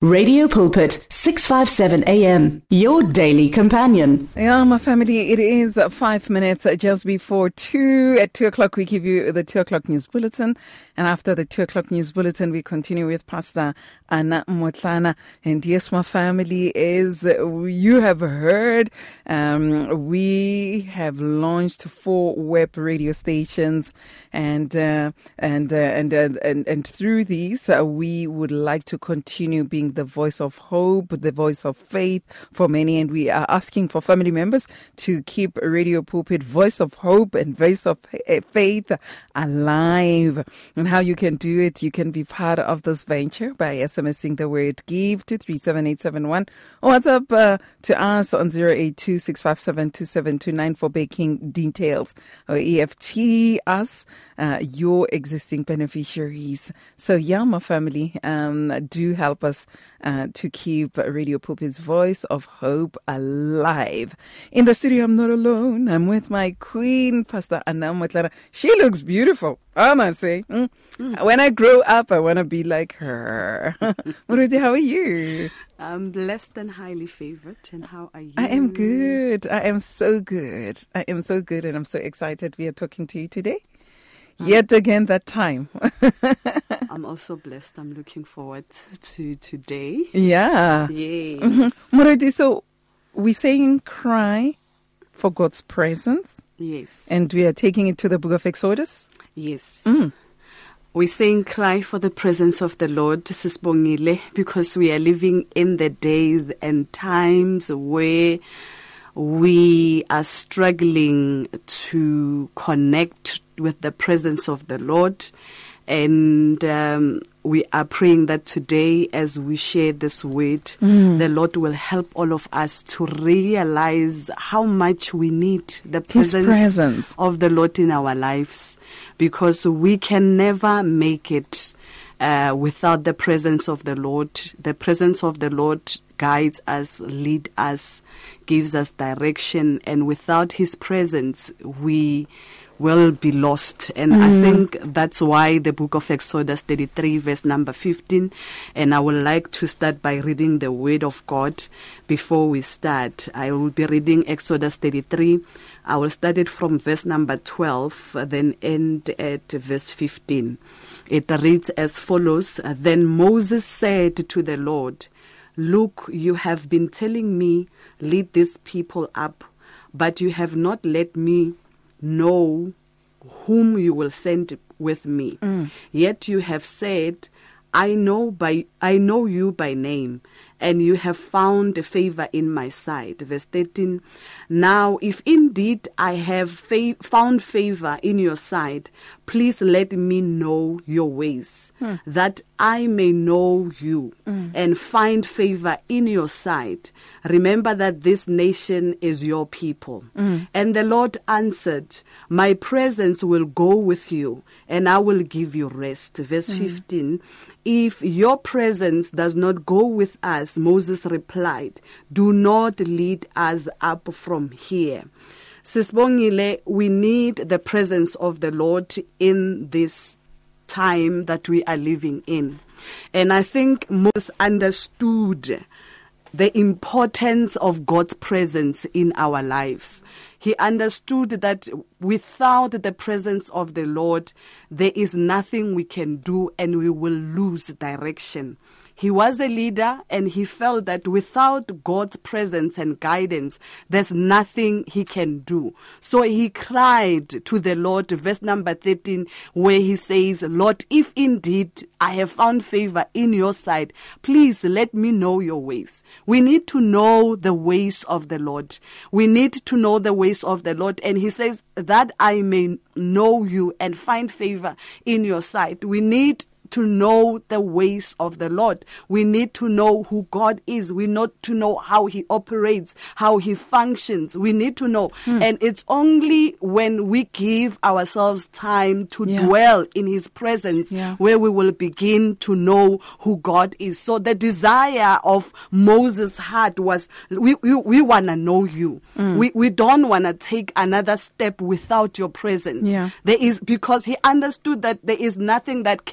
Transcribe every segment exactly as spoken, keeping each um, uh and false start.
Radio Pulpit, six fifty-seven A M, your daily companion. Yeah, my family, it is five minutes just before two. At two o'clock, we give you the two o'clock news bulletin. And after the two o'clock news bulletin, we continue with Pastor Anna Motlana. And yes, my family, is you have heard, um, we have launched four web radio stations, and uh, and, uh, and uh, and and through these, uh, we would like to continue being the voice of hope, the voice of faith for many. And we are asking for family members to keep Radio Pulpit Voice of Hope and Voice of Faith alive. And how you can do it, you can be part of this venture by SMSing the word GIVE to three seven eight seven one, or WhatsApp uh, to us on zero eight two, six five seven, two seven two nine for banking details, or E F T us, uh, your existing beneficiaries. So yeah, my family, um, do help us uh, to keep Radio Pulpit's Voice of Hope alive. In the studio, I'm not alone. I'm with my queen, Pastor Anna Motlana. She looks beautiful, I must say. Mm. Mm. When I grow up, I want to be like her. Muruti, how are you? I'm blessed and highly favored. And how are you? I am good. I am so good. I am so good, and I'm so excited we are talking to you today. Um, Yet again, that time. I'm also blessed. I'm looking forward to today. Yeah. Yes. Mm-hmm. Muruti, so we're saying cry for God's presence. Yes. And we are taking it to the book of Exodus. Yes. Mm. We're saying cry for the presence of the Lord, Sisbongile, because we are living in the days and times where we are struggling to connect with the presence of the Lord. And um, we are praying that today, as we share this word, mm. the Lord will help all of us to realize how much we need the presence, presence of the Lord in our lives, because we can never make it uh, without the presence of the Lord. The presence of the Lord guides us, leads us, gives us direction, and without His presence, we will be lost. And mm. I think that's why the book of Exodus thirty-three, verse number fifteen, and I would like to start by reading the word of God before we start. I will be reading Exodus thirty-three. I will start it from verse number twelve, then end at verse fifteen. It reads as follows: Then Moses said to the Lord, "Look, you have been telling me, lead these people up, but you have not let me know whom you will send with me. Mm. Yet you have said, I know by I know you by name, and you have found favor in my sight." Verse thirteen, "Now if indeed I have fa- found favor in your sight, please let me know your ways, hmm. that I may know you mm. and find favor in your sight. Remember that this nation is your people." Mm. And the Lord answered, "My presence will go with you, and I will give you rest." Verse mm. fifteen, "If your presence does not go with us," Moses replied, "do not lead us up from here." Sisbongile, we need the presence of the Lord in this time that we are living in. And I think Moses understood the importance of God's presence in our lives. He understood that without the presence of the Lord, there is nothing we can do, and we will lose direction. He was a leader, and he felt that without God's presence and guidance, there's nothing he can do. So he cried to the Lord, verse number thirteen, where he says, "Lord, if indeed I have found favor in your sight, please let me know your ways." We need to know the ways of the Lord. We need to know the ways of the Lord. And he says, that I may know you and find favor in your sight. We need to know the ways of the Lord. We need to know who God is. We need to know how He operates, how He functions. We need to know. Mm. And it's only when we give ourselves time to yeah. dwell in His presence yeah. where we will begin to know who God is. So the desire of Moses' heart was, we, we, we want to know you. Mm. We, we don't want to take another step without your presence. Yeah. There is, because he understood that there is nothing that can be done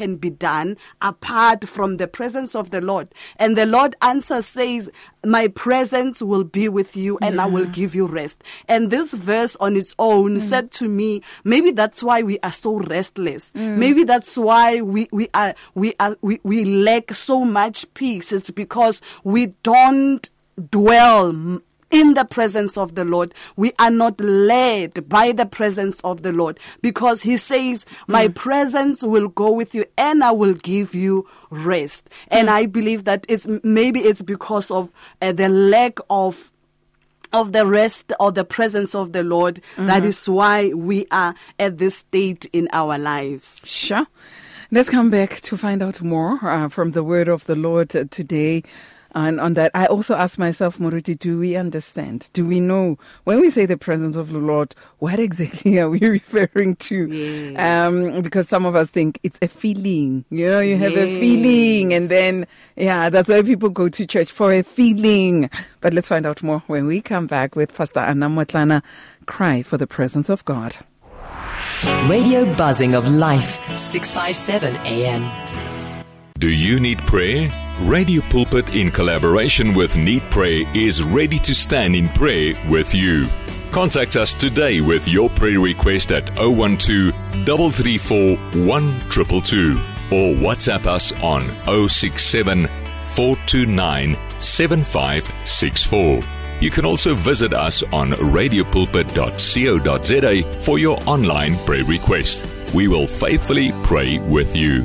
done apart from the presence of the Lord. And the Lord answers, says, my presence will be with you and yeah. I will give you rest. And this verse on its own mm. said to me, maybe that's why we are so restless. Mm. Maybe that's why we, we are we are we, we lack so much peace. It's because we don't dwell in the presence of the Lord. We are not led by the presence of the Lord, because he says, my mm. presence will go with you and I will give you rest. And mm. I believe that it's maybe it's because of uh, the lack of of the rest or the presence of the Lord. Mm-hmm. That is why we are at this state in our lives. Sure. Let's come back to find out more uh, from the word of the Lord uh, today. And on that, I also ask myself, Moruti, do we understand? Do we know when we say the presence of the Lord, what exactly are we referring to? Yes. Um, because some of us think it's a feeling. You know, you have yes. a feeling, and then, yeah, that's why people go to church, for a feeling. But let's find out more when we come back with Pastor Anna Motlana. Cry for the presence of God. Radio Buzzing of Life, six fifty-seven A M. Do you need prayer? Radio Pulpit, in collaboration with Need Pray, is ready to stand in prayer with you. Contact us today with your prayer request at zero one two, three three four, one two two two or WhatsApp us on zero six seven, four two nine, seven five six four. You can also visit us on radio pulpit dot co dot za for your online prayer request. We will faithfully pray with you.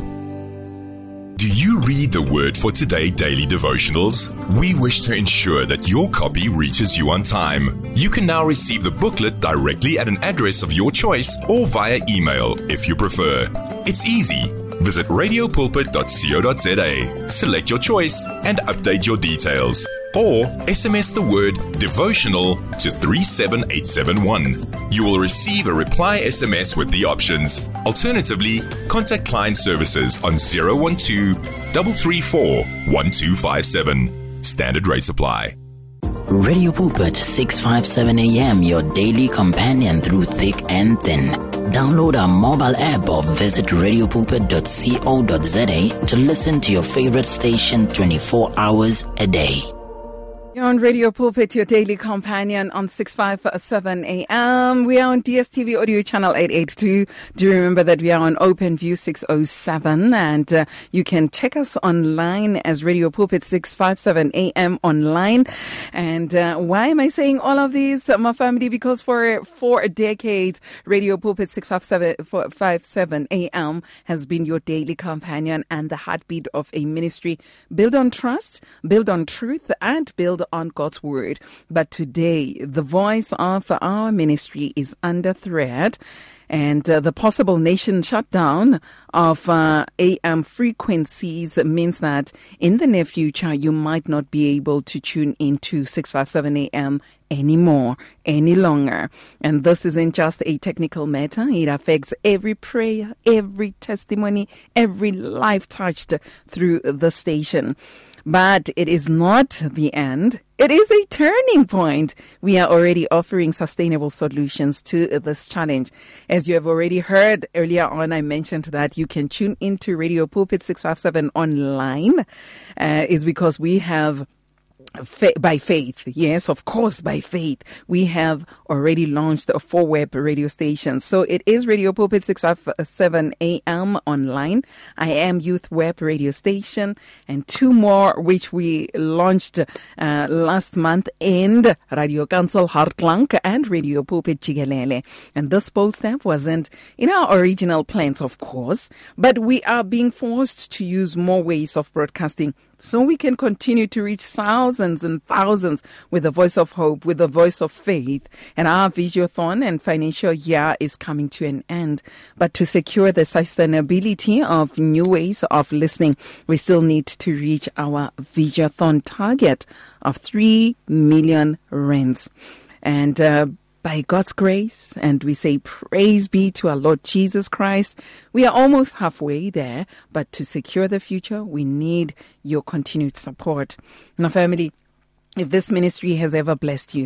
Do you read the Word for Today daily devotionals? We wish to ensure that your copy reaches you on time. You can now receive the booklet directly at an address of your choice or via email if you prefer. It's easy. Visit radio pulpit dot co dot za, select your choice and update your details. Or S M S the word devotional to three seven eight seven one. You will receive a reply S M S with the options. Alternatively, contact client services on zero one two, three three four, one two five seven. Standard rates apply. Radio Pulpit six fifty-seven A M, your daily companion through thick and thin. Download our mobile app or visit radio pulpit dot co dot za to listen to your favorite station twenty-four hours a day. You're on Radio Pulpit, your daily companion on six fifty-seven A M. We are on D S T V audio channel eight eighty-two. Do remember that we are on OpenView six oh seven, and uh, you can check us online as Radio Pulpit six fifty-seven A M online. And uh, why am I saying all of these, my family? Because for four decades, Radio Pulpit six fifty-seven A M has been your daily companion and the heartbeat of a ministry built on trust, built on truth, and built on God's word. But today, the voice of our ministry is under threat, and uh, the possible nation shutdown of uh, A M frequencies means that in the near future, you might not be able to tune into six fifty-seven A M anymore, any longer. And this isn't just a technical matter. It affects every prayer, every testimony, every life touched through the station. But it is not the end. It is a turning point. We are already offering sustainable solutions to this challenge. As you have already heard earlier on, I mentioned that you can tune into Radio Pulpit six fifty-seven online. Uh, is because we have Fa- by faith, yes, of course, by faith, we have already launched four web radio stations. So it is Radio Pulpit six fifty-seven A M online, I Am Youth Web Radio Station, and two more which we launched uh, last month, and Radio Council Hartlank and Radio Pulpit Jigelele. And this bold step wasn't in our original plans, of course, but we are being forced to use more ways of broadcasting so we can continue to reach thousands and thousands with the voice of hope, with the voice of faith. And our Visiothon and financial year is coming to an end. But to secure the sustainability of new ways of listening, we still need to reach our Visiothon target of three million rands. And uh, by God's grace, and we say praise be to our Lord Jesus Christ, we are almost halfway there. But to secure the future, we need your continued support. Now, family, if this ministry has ever blessed you,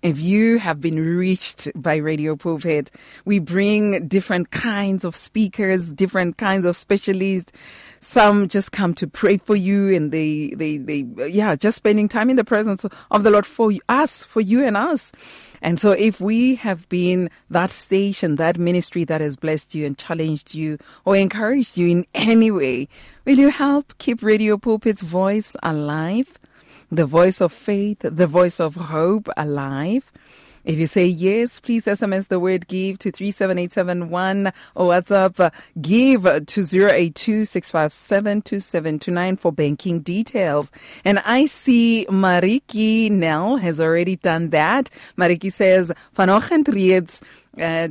if you have been reached by Radio Pulpit, we bring different kinds of speakers, different kinds of specialists. Some just come to pray for you, and they, they, they, yeah, just spending time in the presence of the Lord for us, for you and us. And so if we have been that station, that ministry that has blessed you and challenged you or encouraged you in any way, will you help keep Radio Pulpit's voice alive? The voice of faith, the voice of hope alive? If you say yes, please S M S the word give to three seven eight seven one or WhatsApp uh, give to zero eight two six five seven two seven two nine for banking details. And I see Mariki Nell has already done that. Mariki says, vanoggend reeds uh,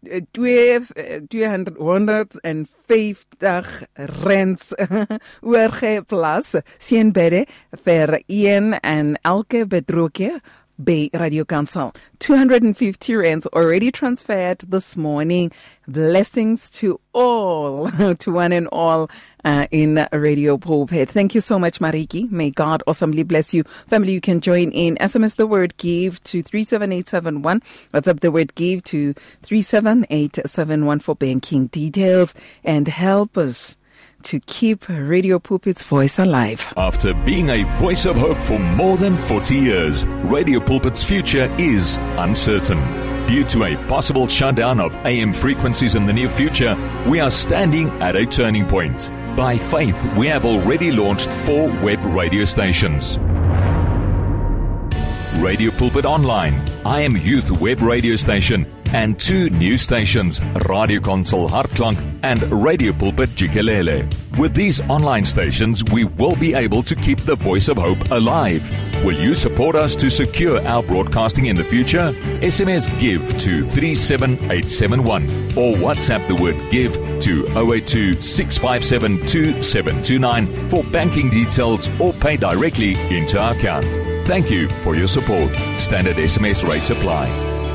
tweehonderdvyftig rands oorgeplaas seënbede vir een en elke betrokke by Radio Kansel. two hundred fifty rands already transferred this morning. Blessings to all, to one and all uh, in Radio Pulpit. Thank you so much, Mariki. May God awesomely bless you. Family, you can join in. S M S the word give to three seven eight seven one. WhatsApp the word give to three seven eight seven one for banking details, and help us to keep Radio Pulpit's voice alive. After being a voice of hope for more than forty years, Radio Pulpit's future is uncertain. Due to a possible shutdown of A M frequencies in the near future, we are standing at a turning point. By faith, we have already launched four web radio stations. Radio Pulpit Online, I Am Youth web radio station, and two new stations, Radio Kansel Hartklank and Radio Pulpit Jikelele. With these online stations, we will be able to keep the voice of hope alive. Will you support us to secure our broadcasting in the future? S M S GIVE to three seven eight seven one or WhatsApp the word GIVE to zero eight two six five seven two seven two nine for banking details or pay directly into our account. Thank you for your support. Standard S M S rates apply.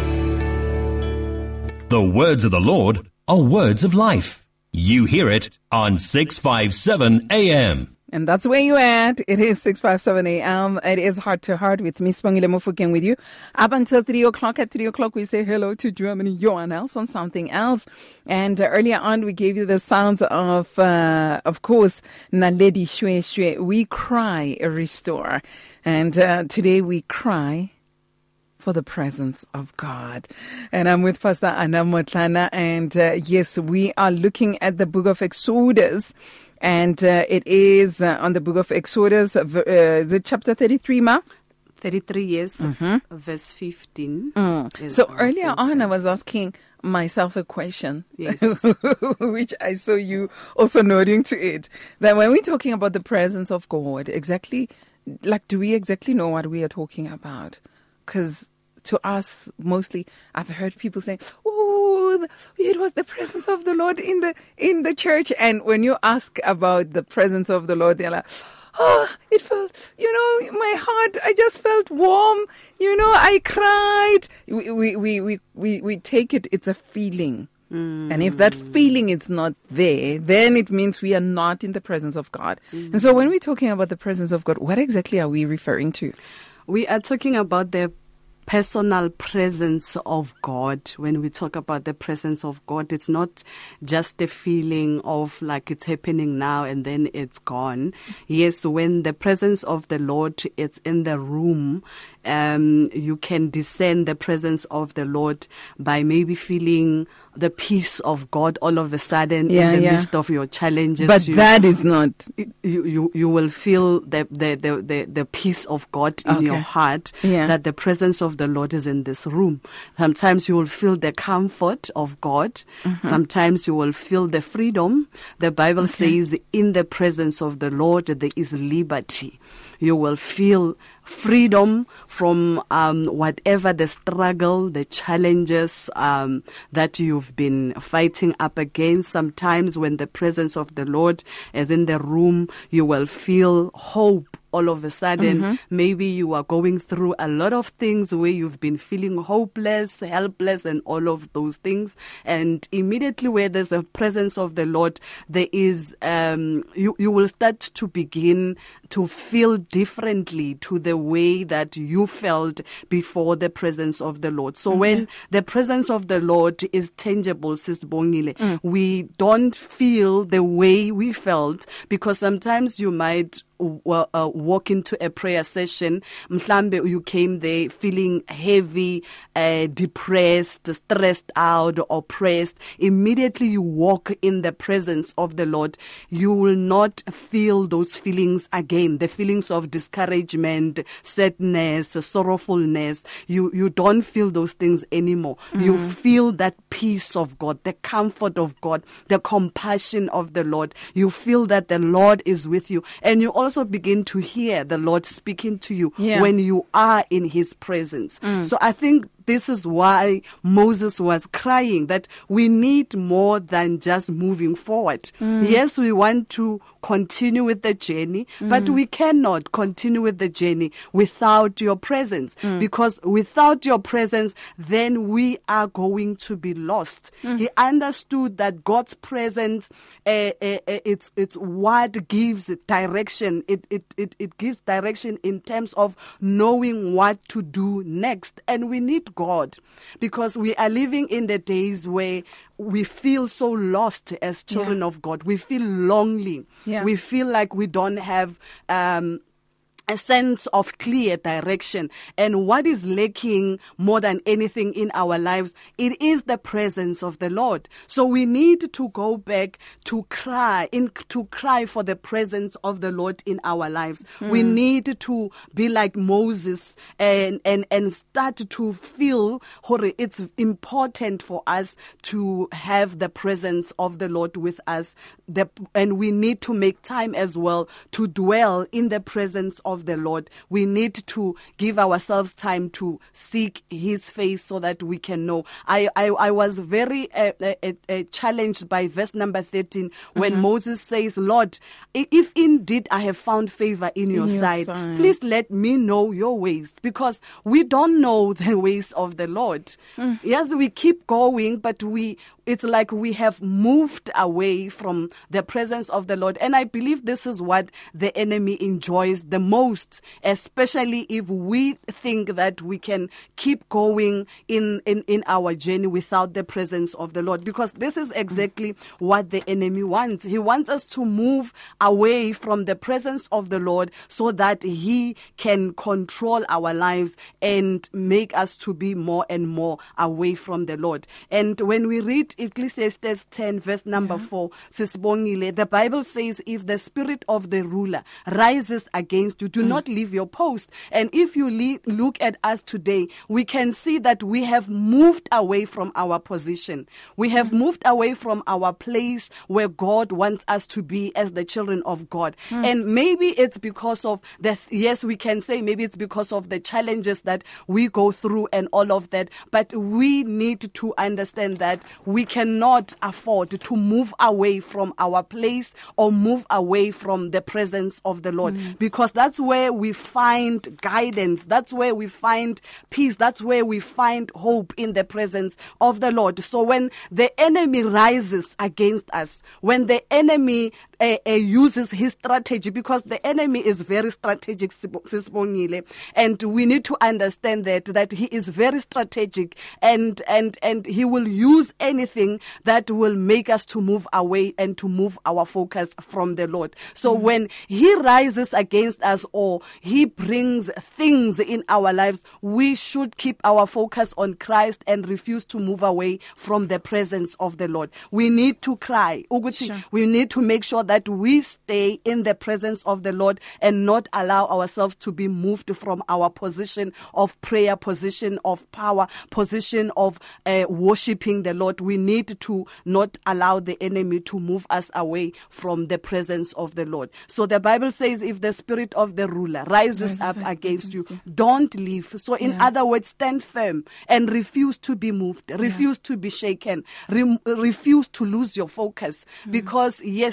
The words of the Lord are words of life. You hear it on six fifty-seven A M. And that's where you at. It is six fifty-seven A M. It is Heart to Heart with Miss Pongile Mofokeng with you. Up until three o'clock. At three o'clock, we say hello to Germany, Johan else on something else. And uh, earlier on, we gave you the sounds of, uh, of course, Naledi Shwe Shwe. We cry, restore. And uh, today we cry for the presence of God. And I'm with Pastor Anna Motlana. And uh, yes, we are looking at the book of Exodus. And uh, it is uh, on the book of Exodus, uh, is it chapter thirty-three, Ma? thirty-three, yes, mm-hmm. verse fifteen. Mm. So earlier on, I was asking myself a question, yes. which I saw you also nodding to it. That when we're talking about the presence of God, exactly, like, do we exactly know what we are talking about? Because to us, mostly, I've heard people saying, "Oh, it was the presence of the Lord in the in the church." And when you ask about the presence of the Lord, they're like, "Oh, it felt, you know, my heart. I just felt warm. You know, I cried." We we we we we, we take it. It's a feeling. Mm. And if that feeling is not there, then it means we are not in the presence of God. Mm. And so when we're talking about the presence of God, what exactly are we referring to? We are talking about the personal presence of God. When we talk about the presence of God, it's not just a feeling of like it's happening now and then it's gone. Yes, when the presence of the Lord is in the room, um, you can discern the presence of the Lord by maybe feeling the peace of God all of a sudden yeah, in the yeah. midst of your challenges. But you, that is not. You, you, you will feel the, the, the, the, the peace of God in okay. your heart, yeah. that the presence of the Lord is in this room. Sometimes you will feel the comfort of God. Mm-hmm. Sometimes you will feel the freedom. The Bible okay. says in the presence of the Lord there is liberty. You will feel freedom from um, whatever the struggle, the challenges um, that you've been fighting up against. Sometimes when the presence of the Lord is in the room, you will feel hope all of a sudden, Mm-hmm. maybe you are going through a lot of things where you've been feeling hopeless, helpless, and all of those things. And immediately where there's a presence of the Lord, there is, um, you, you will start to begin to feel differently to the way that you felt before the presence of the Lord. So Mm-hmm. when the presence of the Lord is tangible, Sis Bongile, Mm. we don't feel the way we felt, because sometimes you might Uh, uh, walk into a prayer session, mhlambe you came there feeling heavy, uh, depressed, stressed out, oppressed. Immediately you walk in the presence of the Lord, you will not feel those feelings again, the feelings of discouragement, sadness, sorrowfulness. You, you don't feel those things anymore. Mm. You feel that peace of God, the comfort of God, the compassion of the Lord. You feel that the Lord is with you, and you also also begin to hear the Lord speaking to you yeah. when you are in his presence. Mm. So I think this is why Moses was crying, that we need more than just moving forward. Mm. Yes, we want to continue with the journey, mm. but we cannot continue with the journey without your presence, mm. because without your presence, then we are going to be lost. Mm. He understood that God's presence, uh, uh, uh, it's it's what gives direction. It, it it it gives direction in terms of knowing what to do next, and we need God, because we are living in the days where we feel so lost as children yeah. of God. We feel lonely. Yeah. We feel like we don't have um, a sense of clear direction. And what is lacking more than anything in our lives, it is the presence of the Lord. So we need to go back to cry, in, to cry for the presence of the Lord in our lives. Mm. We need to be like Moses and, and, and start to feel it's important for us to have the presence of the Lord with us. The, and we need to make time as well to dwell in the presence of the Lord. We need to give ourselves time to seek his face so that we can know. I, I, I was very uh, uh, uh, challenged by verse number thirteen when mm-hmm. Moses says, Lord, if indeed I have found favor in your, in your sight, sight, please let me know your ways, because we don't know the ways of the Lord. Mm. Yes, we keep going, but we it's like we have moved away from the presence of the Lord. And I believe this is what the enemy enjoys the most, especially if we think that we can keep going in, in, in our journey without the presence of the Lord. Because this is exactly what the enemy wants. He wants us to move away from the presence of the Lord so that he can control our lives and make us to be more and more away from the Lord. And when we read Ecclesiastes ten, verse number yeah. four, Sisbongile, the Bible says, if the spirit of the ruler rises against you, do mm. not leave your post. And if you le- look at us today, we can see that we have moved away from our position. We have mm. moved away from our place where God wants us to be as the children of God. Mm. And maybe it's because of the, yes, we can say maybe it's because of the challenges that we go through and all of that. But we need to understand that we cannot afford to move away from our place or move away from the presence of the Lord, mm. because that's where we find guidance. That's where we find peace. That's where we find hope, in the presence of the Lord. So when the enemy rises against us, when the enemy uh, uh, uses his strategy, because the enemy is very strategic, and we need to understand that, that he is very strategic, and, and, and he will use anything that will make us to move away and to move our focus from the Lord. So mm-hmm. when he rises against us or he brings things in our lives, we should keep our focus on Christ and refuse to move away from the presence of the Lord. We need to cry. Sure. We need to make sure that we stay in the presence of the Lord and not allow ourselves to be moved from our position of prayer, position of power, position of uh, worshiping the Lord. We need to not allow the enemy to move us away from the presence of the Lord. So the Bible says, if the spirit of the ruler rises, rises up against you, you, don't leave. So in yeah. other words, stand firm and refuse to be moved, refuse yeah. to be shaken, re- refuse to lose your focus. Mm. Because yes, the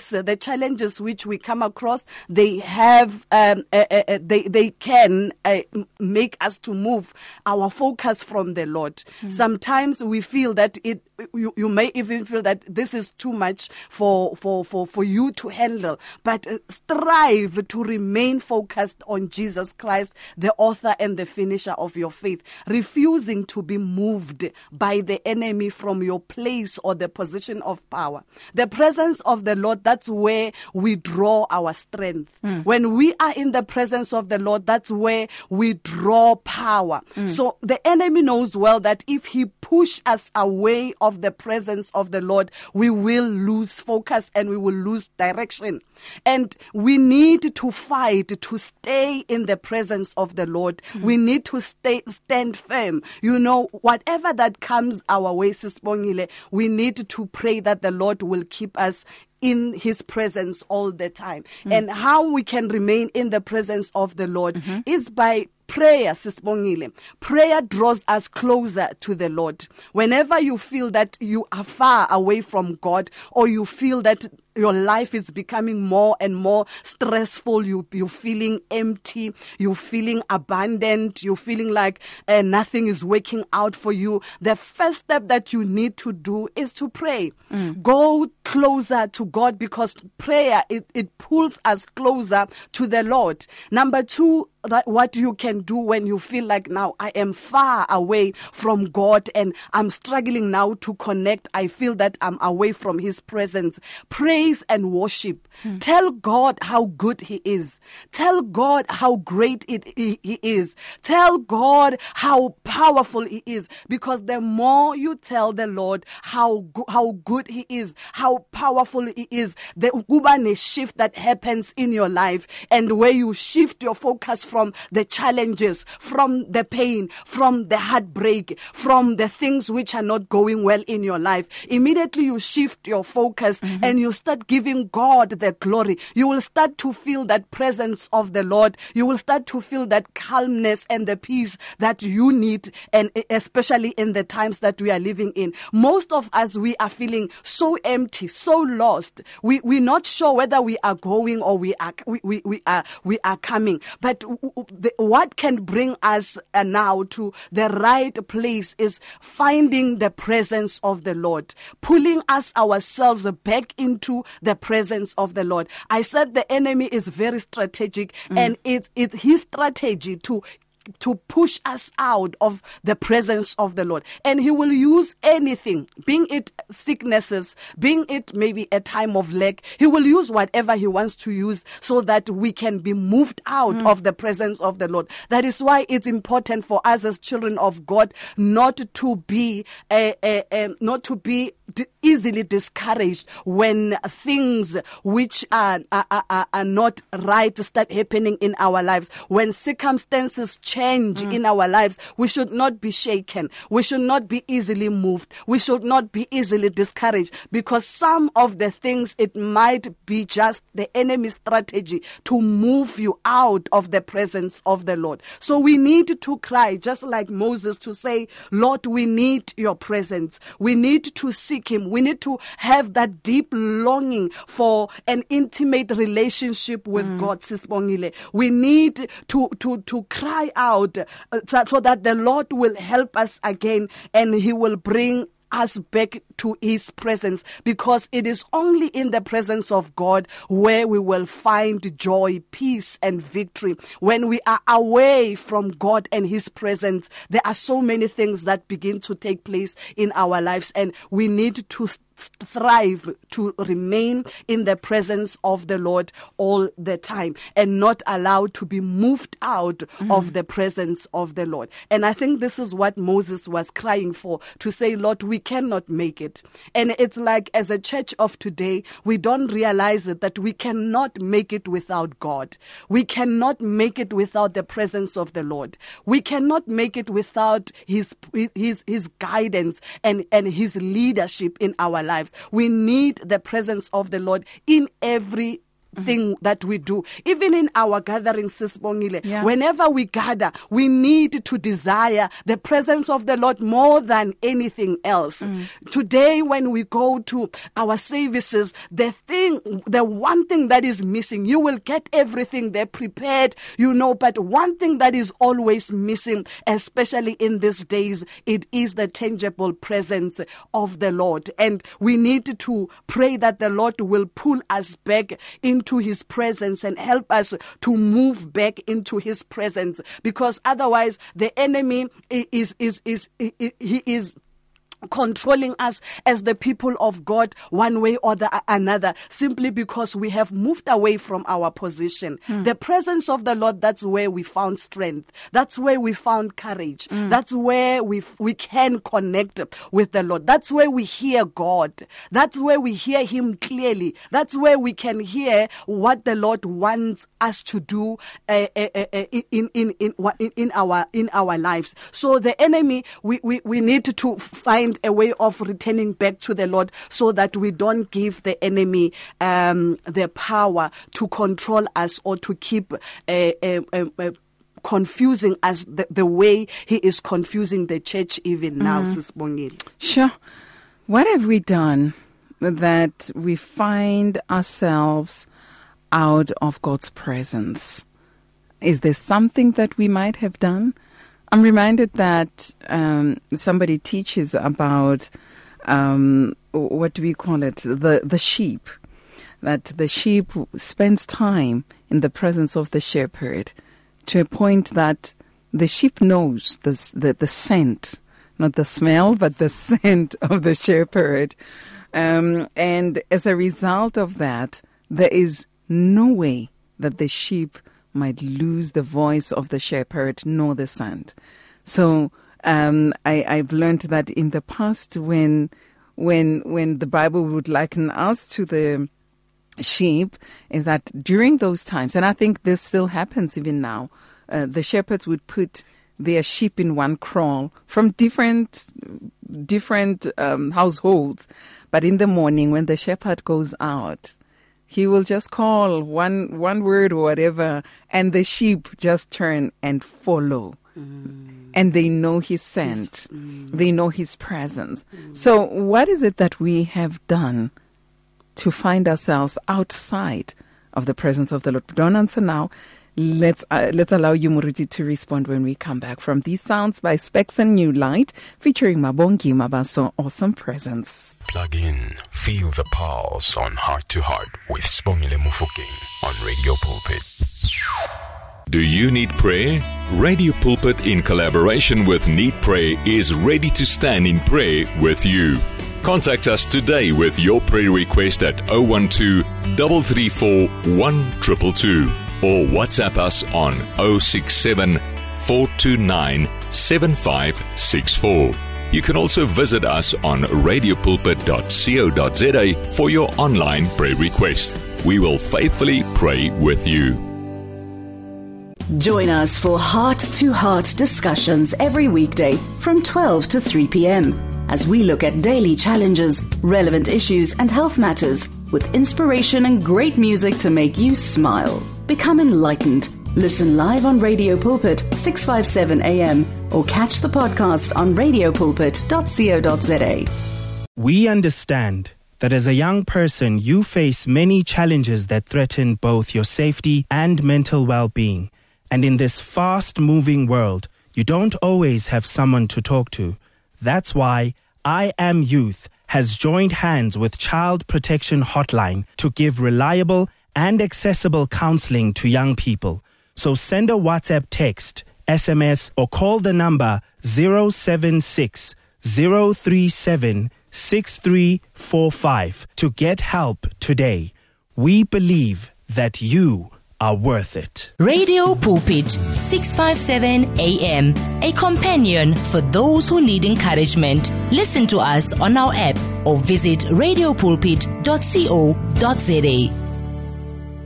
challenges which we come across, they have, um, uh, uh, they they can uh, make us to move our focus from the Lord. Mm. Sometimes we feel that it. You, you may even feel that this is too much for for for for you to handle, but uh, strive to remain focused on Jesus Christ, the author and the finisher of your faith, refusing to be moved by the enemy from your place or the position of power. The presence of the Lord, that's where we draw our strength. Mm. When we are in the presence of the Lord, that's where we draw power. Mm. So the enemy knows well that if he push us away of the presence of the Lord, we will lose focus and we will lose direction. And we need to fight to stay in the presence of the Lord. Mm. We need to stay stand firm. You know, whatever that comes our way, Sisbongile, we need to pray that the Lord will keep us in his presence all the time. Mm. And how we can remain in the presence of the Lord mm-hmm. is by prayer, Sisbongile. Prayer draws us closer to the Lord. Whenever you feel that you are far away from God, or you feel that your life is becoming more and more stressful, you, you're feeling empty, you're feeling abandoned, you're feeling like uh, nothing is working out for you, the first step that you need to do is to pray. Mm. Go closer to God, because prayer, it, it pulls us closer to the Lord. Number two, what you can do when you feel like, now I am far away from God and I'm struggling now to connect. I feel that I'm away from his presence. Praise and worship. Hmm. Tell God how good he is. Tell God how great it, he, he is. Tell God how powerful he is. Because the more you tell the Lord how, how good he is, how powerful he is, the ubane shift that happens in your life, and where you shift your focus from from the challenges, from the pain, from the heartbreak, from the things which are not going well in your life. Immediately you shift your focus mm-hmm. and you start giving God the glory. You will start to feel that presence of the Lord. You will start to feel that calmness and the peace that you need, and especially in the times that we are living in. Most of us, we are feeling so empty, so lost. We, we're not sure whether we are going or we are, we, we, we are, we are coming. But The, what can bring us uh, now to the right place is finding the presence of the Lord, pulling us ourselves back into the presence of the Lord. I said the enemy is very strategic, mm. and it's it's his strategy to to push us out of the presence of the Lord. And he will use anything, being it sicknesses, being it maybe a time of lack. He will use whatever he wants to use so that we can be moved out mm. of the presence of the Lord. That is why it's important for us as children of God not to be uh, uh, uh, not to be d- easily discouraged when things which are, are, are, are not right start happening in our lives. When circumstances change change mm. in our lives, we should not be shaken. We should not be easily moved. We should not be easily discouraged, because some of the things, it might be just the enemy's strategy to move you out of the presence of the Lord. So we need to cry, just like Moses, to say, Lord, we need your presence. We need to seek him. We need to have that deep longing for an intimate relationship with mm. God, Sisbongile. We need to, to, to cry out out uh, so that the Lord will help us again, and he will bring us back to his presence, because it is only in the presence of God where we will find joy, peace, and victory. When we are away from God and his presence, there are so many things that begin to take place in our lives, and we need to thrive to remain in the presence of the Lord all the time and not allowed to be moved out mm. of the presence of the Lord. And I think this is what Moses was crying for, to say, Lord, we cannot make it. And it's like, as a church of today, we don't realize it, that we cannot make it without God. We cannot make it without the presence of the Lord. We cannot make it without his his his guidance and, and his leadership in our lives. We need the presence of the Lord in every thing that we do. Even in our gatherings, Sis Bongile, Yeah. whenever we gather, we need to desire the presence of the Lord more than anything else. Mm. Today, when we go to our services, the thing, the one thing that is missing, you will get everything there prepared, you know, but one thing that is always missing, especially in these days, it is the tangible presence of the Lord. And we need to pray that the Lord will pull us back into his presence and help us to move back into his presence, because otherwise the enemy is is is, is he is controlling us as the people of God one way or the another, simply because we have moved away from our position. Mm. The presence of the Lord, that's where we found strength. That's where we found courage. Mm. That's where we we can connect with the Lord. That's where we hear God. That's where we hear him clearly. That's where we can hear what the Lord wants us to do uh, uh, uh, in, in, in, in, in our in our lives. So the enemy, we, we, we need to find a way of returning back to the Lord, so that we don't give the enemy um, the power to control us or to keep uh, uh, uh, uh, confusing us the, the way he is confusing the church even now, mm. Sis Bongile. Sure. What have we done that we find ourselves out of God's presence? Is there something that we might have done? I'm reminded that um, somebody teaches about, um, what do we call it, the, the sheep, that the sheep spends time in the presence of the shepherd to a point that the sheep knows the, the, the scent, not the smell, but the scent of the shepherd. Um, and as a result of that, there is no way that the sheep might lose the voice of the shepherd nor the scent. So um, I, I've learned that in the past, when when when the Bible would liken us to the sheep, is that during those times, and I think this still happens even now, uh, the shepherds would put their sheep in one kraal from different different um, households. But in the morning, when the shepherd goes out, he will just call one one word or whatever, and the sheep just turn and follow. Mm. And they know his scent. Mm. They know his presence. Mm. So what is it that we have done to find ourselves outside of the presence of the Lord? Don't answer now. Let's uh, let's allow you, Moruti, to respond when we come back from these sounds by Specs and New Light, featuring Mabongi Mabaso, Awesome Presence. Plug in, feel the pulse on Heart to Heart with Sibongile Mofokeng on Radio Pulpit. Do you need prayer? Radio Pulpit, in collaboration with Need Pray, is ready to stand in prayer with you. Contact us today with your prayer request at zero one two, three three four, one two two two or WhatsApp us on zero six seven, four two nine, seven five six four. You can also visit us on radio pulpit dot co dot za for your online prayer request. We will faithfully pray with you. Join us for heart-to-heart discussions every weekday from twelve to three p.m. as we look at daily challenges, relevant issues and health matters with inspiration and great music to make you smile. Become enlightened. Listen live on Radio Pulpit six fifty-seven a.m. or catch the podcast on radio pulpit dot co dot za. We understand that as a young person you face many challenges that threaten both your safety and mental well-being. And in this fast-moving world, you don't always have someone to talk to. That's why I Am Youth has joined hands with Child Protection Hotline to give reliable and accessible counseling to young people. So send a WhatsApp text, S M S, or call the number zero seven six, zero three seven, six three four five to get help today. We believe that you are worth it. Radio Pulpit, six fifty-seven a.m. A companion for those who need encouragement. Listen to us on our app or visit radio pulpit dot co dot za.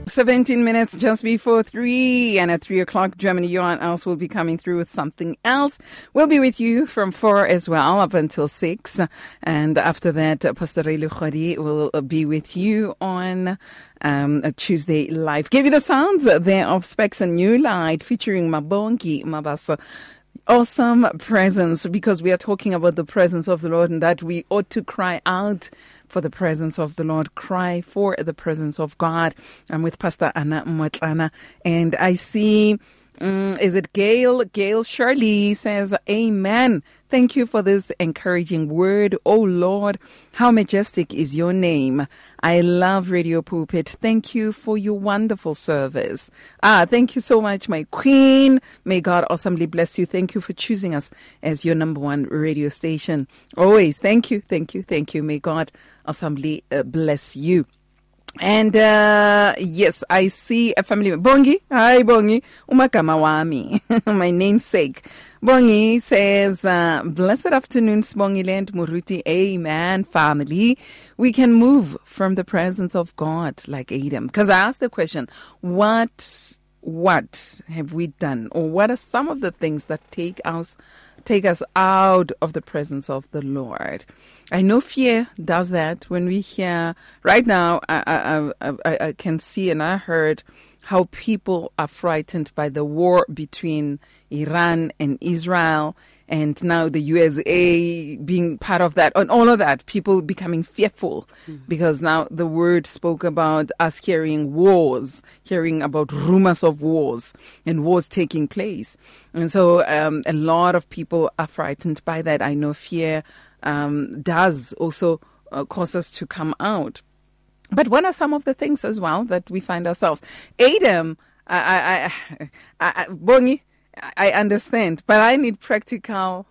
seventeen minutes just before three, and at three o'clock, Germany Johan else will be coming through with something else. We'll be with you from four as well up until six. And after that, Pastor Reilu Khadi will be with you on um, a Tuesday Live. Give you the sounds there of Specs and New Light featuring Mabongi Mabasa. Awesome presence, because we are talking about the presence of the Lord and that we ought to cry out for the presence of the Lord, cry for the presence of God. I'm with Pastor Anna Motlana, and I see, um, is it Gail? Gail Shirley says, Amen. Thank you for this encouraging word. Oh Lord, how majestic is your name. I love Radio Pulpit. Thank you for your wonderful service. Ah, thank you so much, my queen. May God awesomely bless you. Thank you for choosing us as your number one radio station. Always. Thank you. Thank you. Thank you. May God awesomely uh, bless you. And uh, yes, I see a family. Bongi, hi Bongi, umakama wami, my namesake. Bongi says, uh, blessed afternoon, Sibongiland Muruti. Amen, family. We can move from the presence of God like Adam. Because I asked the question, what, what have we done? Or what are some of the things that take us, take us out of the presence of the Lord? I know fear does that. When we hear, right now, I, I, I, I can see and I heard how people are frightened by the war between Iran and Israel, and now the U S A being part of that, and all of that, people becoming fearful mm-hmm. because now the word spoke about us hearing wars, hearing about rumors of wars and wars taking place. And so um, a lot of people are frightened by that. I know fear um, does also uh, cause us to come out. But what are some of the things as well that we find ourselves? Adam, I, I, I, I, Bongi, I understand, but I need practical.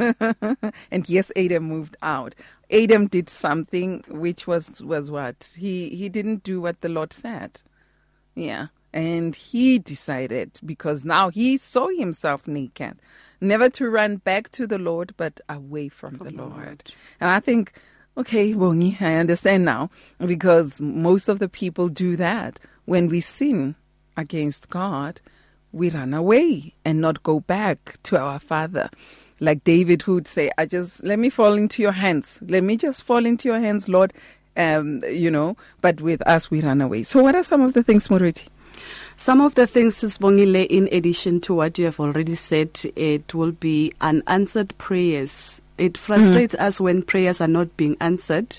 And yes, Adam moved out. Adam did something which was was what? He he didn't do what the Lord said. Yeah. And he decided, because now he saw himself naked, never to run back to the Lord, but away from, from the Lord. Lord. And I think, okay, Bongi, I understand now, because most of the people do that. When we sin against God, we run away and not go back to our Father. Like David, who would say, I just, let me fall into your hands. Let me just fall into your hands, Lord. Um, you know, but with us, we run away. So what are some of the things, Moruti? Some of the things, Sibongile, in addition to what you have already said, it will be unanswered prayers. It frustrates mm. us when prayers are not being answered.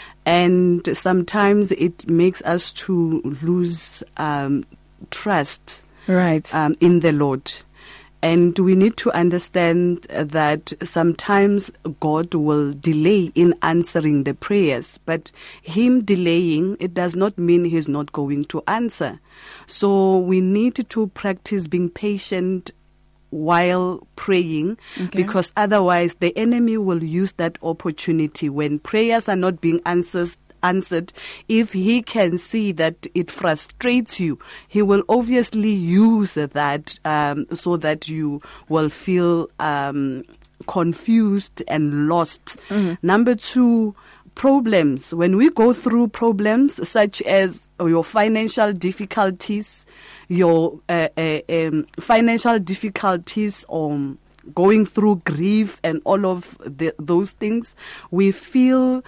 And sometimes it makes us to lose um, trust right. um, in the Lord. And we need to understand that sometimes God will delay in answering the prayers, but him delaying, it does not mean he's not going to answer. So we need to practice being patient while praying, okay. because otherwise the enemy will use that opportunity when prayers are not being answered answered. If he can see that it frustrates you, he will obviously use that um, so that you will feel um, confused and lost. Mm-hmm. Number two, problems. When we go through problems such as your financial difficulties, your uh, uh, um, financial difficulties or going through grief and all of the, those things, we feel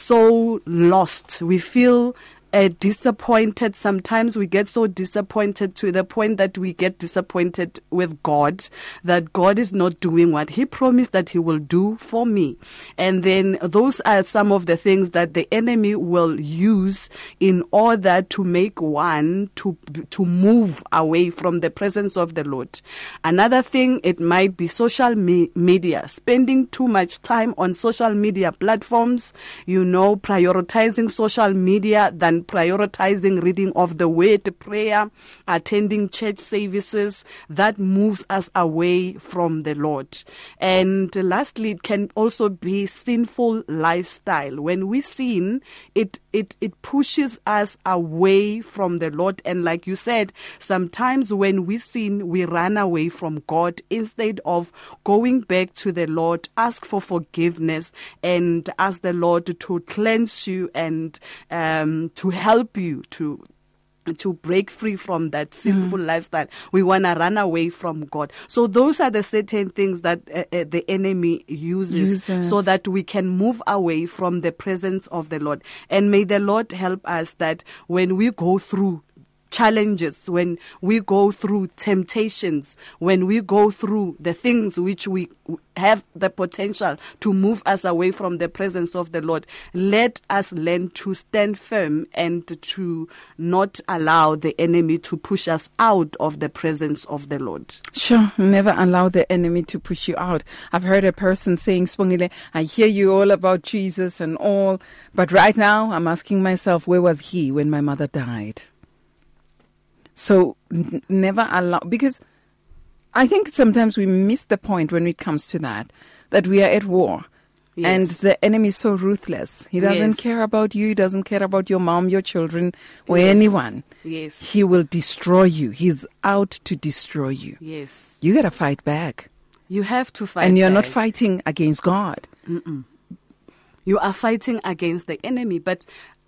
so lost. We feel uh, disappointed. Sometimes we get so disappointed to the point that we get disappointed with God, that God is not doing what he promised that he will do for me. And then those are some of the things that the enemy will use in order to make one to to move away from the presence of the Lord. Another thing, it might be social me- media, spending too much time on social media platforms, you know, prioritizing social media than prioritizing reading of the word, prayer, attending church services. That moves us away from the Lord. And lastly, it can also be sinful lifestyle. When we sin, it it it pushes us away from the Lord. And like you said, sometimes when we sin, we run away from God instead of going back to the Lord, ask for forgiveness and ask the Lord to cleanse you and um, to help you to to break free from that sinful mm. lifestyle. We want to run away from God. So those are the certain things that uh, uh, the enemy uses, uses so that we can move away from the presence of the Lord. And may the Lord help us that when we go through challenges, when we go through temptations, when we go through the things which we have the potential to move us away from the presence of the Lord, let us learn to stand firm and to not allow the enemy to push us out of the presence of the Lord. Sure, never allow the enemy to push you out. I've heard a person saying, Spongile, I hear you all about Jesus and all, but right now I'm asking myself, where was he when my mother died? So n- never allow, because I think sometimes we miss the point when it comes to that, that we are at war. Yes. And the enemy is so ruthless. He doesn't yes. care about you. He doesn't care about your mom, your children, or yes. anyone. Yes. He will destroy you. He's out to destroy you. Yes. You got to fight back. You have to fight And you're back. not fighting against God. Mm-mm. You are fighting against the enemy, but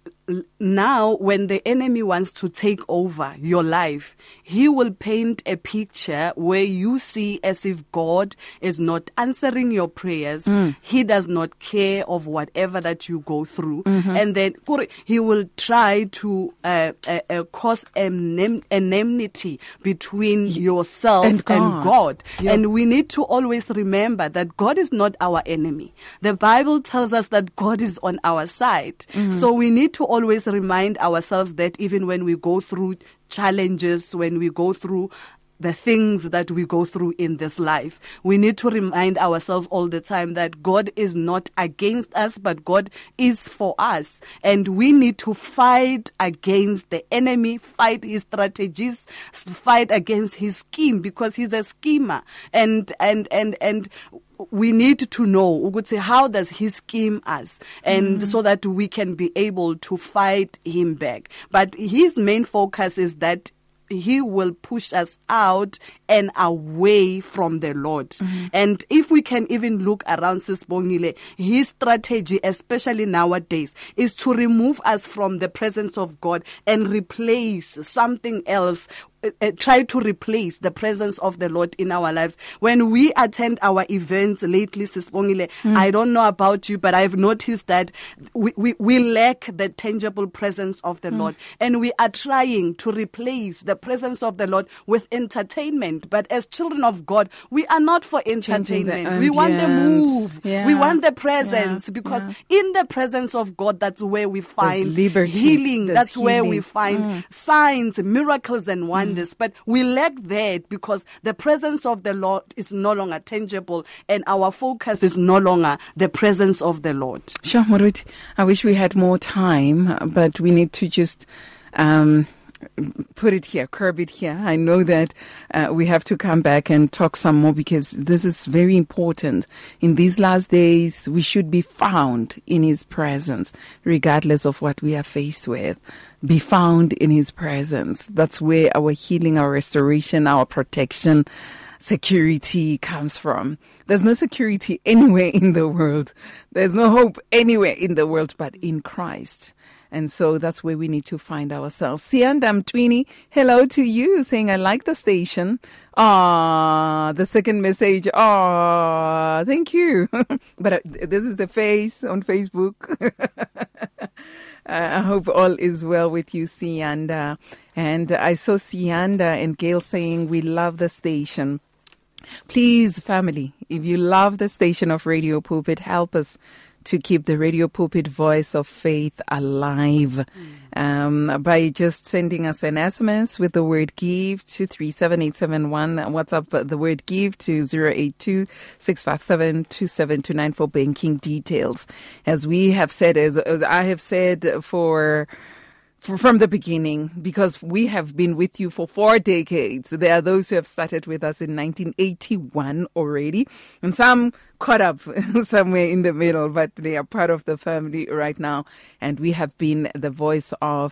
now when the enemy wants to take over your life, he will paint a picture where you see as if God is not answering your prayers. Mm. He does not care of whatever that you go through. Mm-hmm. And then he will try to uh, uh, uh, cause an enmity between yourself and God. And, God. Yep. And we need to always remember that God is not our enemy. The Bible tells us that God is on our side. Mm-hmm. So we need to always remind ourselves that even when we go through challenges, when we go through the things that we go through in this life, we need to remind ourselves all the time that God is not against us, but God is for us. And we need to fight against the enemy, fight his strategies, fight against his scheme, because he's a schemer. And, and, and, and, we need to know, we could say, how does he scheme us? And mm. so that we can be able to fight him back. But his main focus is that he will push us out and away from the Lord. Mm-hmm. And if we can even look around Sisbongile, his strategy, especially nowadays, is to remove us from the presence of God and replace something else. Uh, try to replace the presence of the Lord in our lives. When we attend our events lately, Sisbongile, mm. I don't know about you, but I've noticed that we, we, we lack the tangible presence of the mm. Lord. And we are trying to replace the presence of the Lord with entertainment. But as children of God, we are not for entertainment. The, uh, we want the move. Yeah. We want the presence, yeah. because yeah. in the presence of God, that's where we find There's liberty. healing. There's that's healing. where we find mm. signs, miracles, and wonders. Mm. But we lack that because the presence of the Lord is no longer tangible and our focus is no longer the presence of the Lord. Sure, Moruti. I wish we had more time, but we need to just um, put it here, curb it here. I know that uh, we have to come back and talk some more because this is very important. In these last days, we should be found in his presence, regardless of what we are faced with. Be found in his presence. That's where our healing, our restoration, our protection, security comes from. There's no security anywhere in the world. There's no hope anywhere in the world but in Christ. And so that's where we need to find ourselves. Siandam Twini, hello to you, saying, I like the station. Ah, the second message. Ah, thank you. But uh, this is the face on Facebook. uh, I hope all is well with you, Sianda. And I saw Sianda and Gail saying, we love the station. Please, family, if you love the station of Radio Pulpit, help us to keep the Radio Pulpit voice of faith alive mm. um, by just sending us an S M S with the word give to three seven eight seven one. WhatsApp the word give to zero eight two, six five seven, two seven two nine for banking details. As we have said, as, as I have said for... from the beginning, because we have been with you for four decades. There are those who have started with us in nineteen eighty-one already, and some caught up somewhere in the middle, but they are part of the family right now. And we have been the voice of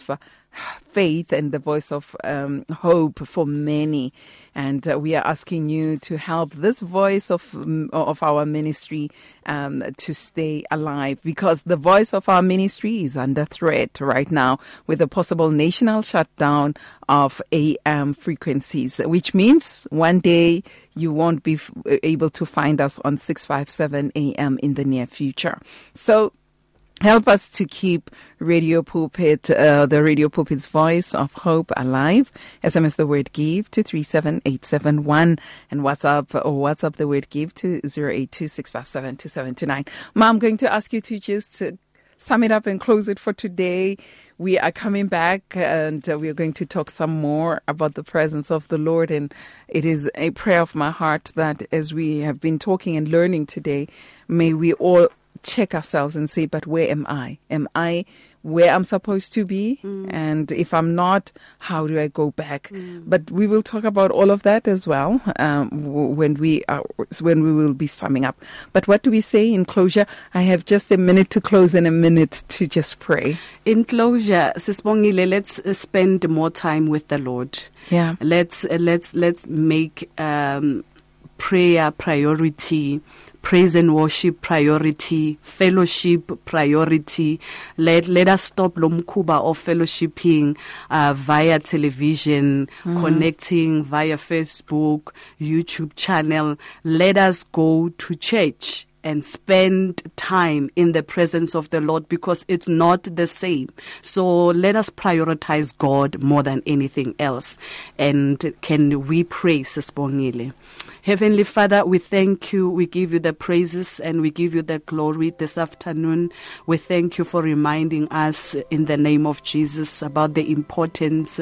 faith and the voice of um, hope for many. And uh, we are asking you to help this voice of of our ministry um, to stay alive, because the voice of our ministry is under threat right now with a possible national shutdown of A M frequencies, which means one day you won't be f- able to find us on six fifty-seven A M in the near future. So help us to keep Radio Pulpit, uh, the Radio Pulpit's voice of hope alive. S M S the word give to three seven eight seven one and WhatsApp or WhatsApp the word give to zero eight two six five seven two seven two nine. Ma, I'm going to ask you to just uh, sum it up and close it for today. We are coming back and uh, we are going to talk some more about the presence of the Lord. And it is a prayer of my heart that as we have been talking and learning today, may we all check ourselves and say, but where am I? Am I where I'm supposed to be? Mm. And if I'm not, how do I go back? Mm. But we will talk about all of that as well um, when we are, when we will be summing up. But what do we say in closure? I have just a minute to close and a minute to just pray. In closure, Sisbongile, let's spend more time with the Lord. Yeah. Let's let's let's make um, prayer priority. Praise and worship priority, fellowship priority. Let let us stop lomkuba of fellowshipping uh, via television, mm-hmm. connecting via Facebook, YouTube channel. Let us go to church and spend time in the presence of the Lord, because it's not the same. So let us prioritize God more than anything else. And can we pray, Sisbongile? Heavenly Father, we thank you. We give you the praises and we give you the glory this afternoon. We thank you for reminding us in the name of Jesus about the importance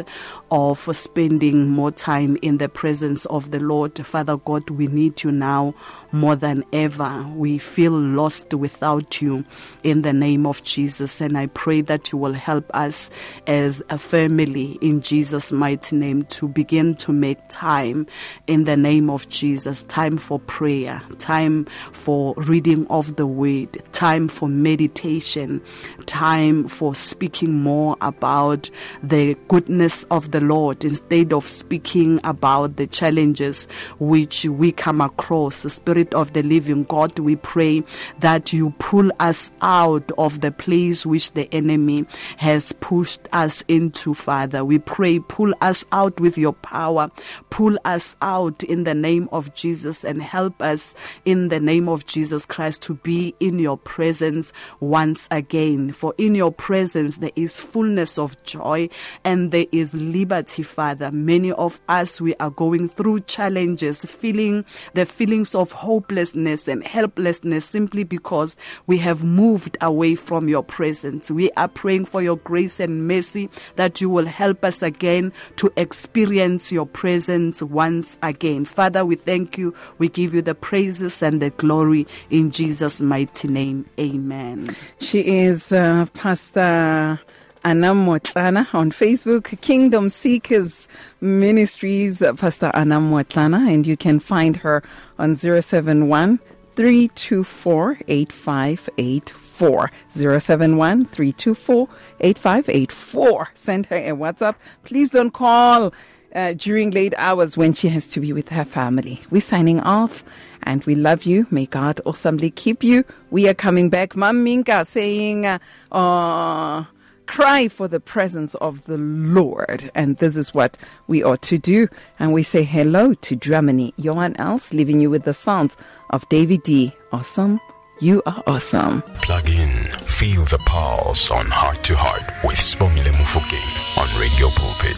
of spending more time in the presence of the Lord. Father God, we need you now more than ever. We feel lost without you in the name of Jesus. And I pray that you will help us as a family in Jesus' mighty name to begin to make time in the name of Jesus. Jesus, time for prayer, time for reading of the word, time for meditation, time for speaking more about the goodness of the Lord instead of speaking about the challenges which we come across. The Spirit of the living God, we pray that you pull us out of the place which the enemy has pushed us into, Father. We pray, pull us out with your power, pull us out in the name of Of Jesus, and help us in the name of Jesus Christ to be in your presence once again. For in your presence there is fullness of joy and there is liberty, Father. Many of us, we are going through challenges, feeling the feelings of hopelessness and helplessness simply because we have moved away from your presence. We are praying for your grace and mercy, that you will help us again to experience your presence once again. Father, we thank you. We give you the praises and the glory in Jesus' mighty name. Amen. She is uh, Pastor Anna Motlana on Facebook, Kingdom Seekers Ministries, Pastor Anna Motlana, and you can find her on zero seven one, three two four, eight five eight four. zero seven one, three two four, eight five eight four. Send her a WhatsApp. Please don't call Uh, during late hours when she has to be with her family. We're signing off and we love you. May God awesomely keep you. We are coming back. Mam Minka saying, uh, uh, cry for the presence of the Lord. And this is what we ought to do. And we say hello to Germany. Johan Els leaving you with the sounds of David D. Awesome. You are awesome. Plug in. Feel the pulse on Heart to Heart with Sibongile Mofokeng on Radio Pulpit.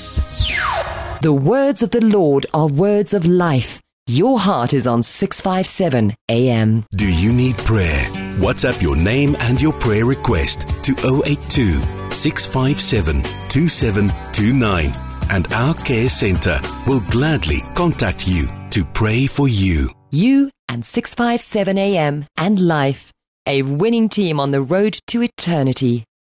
The words of the Lord are words of life. Your heart is on six fifty-seven A M. Do you need prayer? WhatsApp your name and your prayer request to zero eight two, six five seven, two seven two nine. And our care center will gladly contact you to pray for you. You and six fifty-seven A M and life. A winning team on the road to eternity.